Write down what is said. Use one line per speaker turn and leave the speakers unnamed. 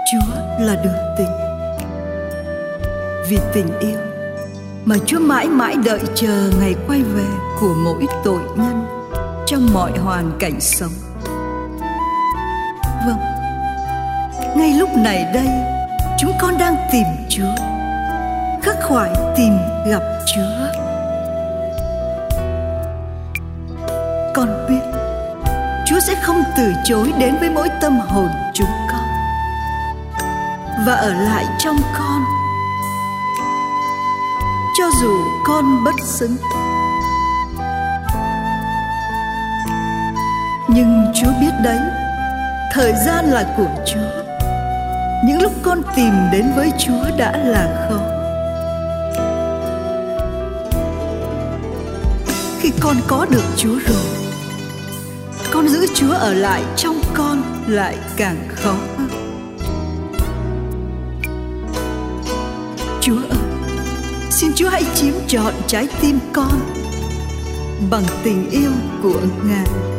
Chúa là đường tình. Vì tình yêu mà Chúa mãi mãi đợi chờ ngày quay về của mỗi tội nhân trong mọi hoàn cảnh sống. Vâng, ngay lúc này đây, chúng con đang tìm Chúa, khắc khoải tìm gặp Chúa. Con biết Chúa sẽ không từ chối đến với mỗi tâm hồn chúng con và ở lại trong con, cho dù con bất xứng. Nhưng Chúa biết đấy, thời gian là của Chúa. Những lúc con tìm đến với Chúa đã là khó. Khi con có được Chúa rồi, con giữ Chúa ở lại trong con lại càng khó hơn. Chúa ơi, xin Chúa hãy chiếm trọn trái tim con bằng tình yêu của Ngài.